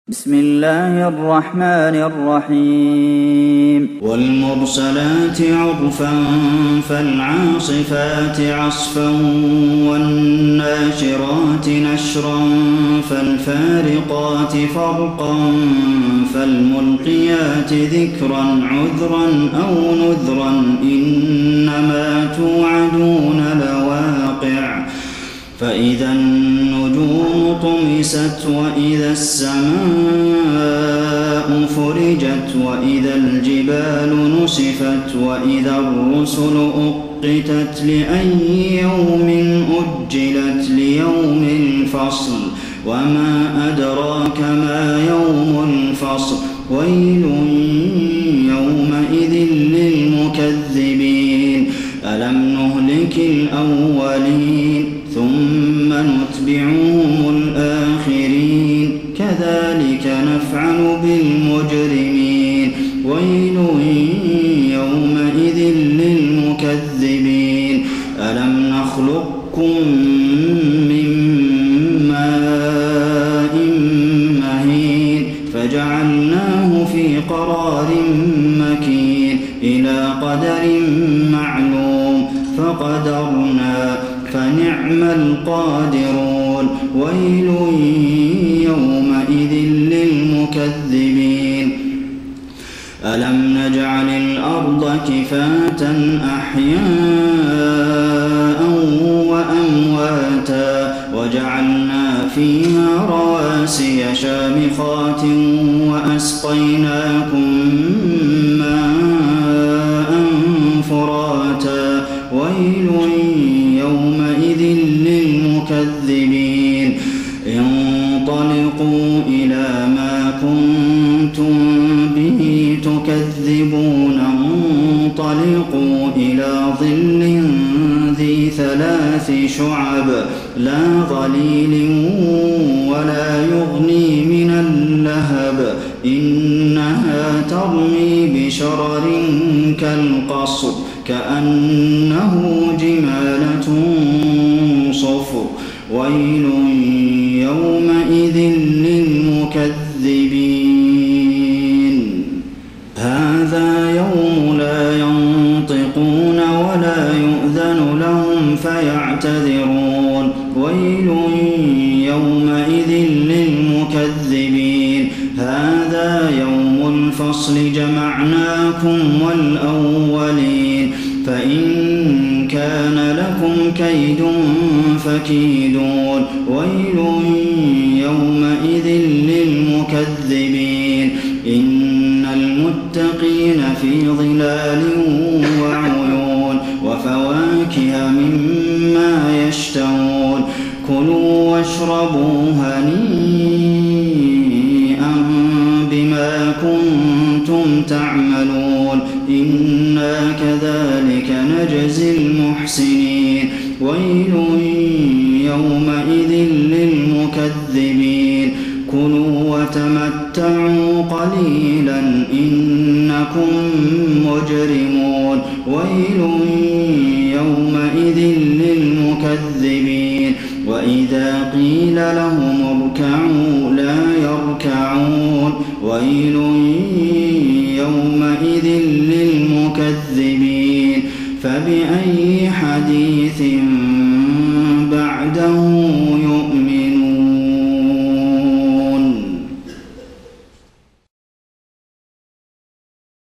بسم الله الرحمن الرحيم والمرسلات عرفا فالعاصفات عصفا والناشرات نشرا فالفارقات فرقا فالملقيات ذكرا عذرا أو نذرا إنما توعدون لواقع فإذا النجوم طمست وإذا السماء فرجت وإذا الجبال نسفت وإذا الرسل أقتت لأي يوم أجلت ليوم الفصل وما أدراك ما يوم الفصل ويل يومئذ للمكذبين ألم نهلك الأولين ثم نتبعهم الآخرين كذلك نفعل بالمجرمين ويل يومئذ للمكذبين ألم نخلقكم من ماء مهين فجعلناه في قرار مكين إلى قدر معلوم فقدرنا فنعم القادرون ويل يومئذ للمكذبين ألم نجعل الأرض كفاة أحياء وأمواتا وجعلنا فيها رواسي شامخات وأسقيناكم ماء فراتا ويل يومئذ للمكذبين انطلقوا إلى ما كنتم به تكذبون انطلقوا إلى ظل ذي 3 شعب لا ظليل ولا يغني من اللهب إنها ترمي بشرر كالقصر كأنه جمالة صفر ويل يومئذ للمكذبين هذا يوم لا ينطقون ولا يؤذن لهم فيعتذرون ويل يومئذ للمكذبين هذا يوم الفصل جمعناكم والأولين فإن كان لكم كيد فكيدون ويل يومئذ للمكذبين إن المتقين في ظلال وعيون وفواكه مما يشتهون كلوا واشربوا هنيئا بما كنتم تعملون إنا كذلك نجزي المحسنين ويل يومئذ للمكذبين كلوا وتمتعوا قليلا إنكم مجرمون ويل يومئذ للمكذبين وإذا قيل لهم اركعوا لا يركعون ويل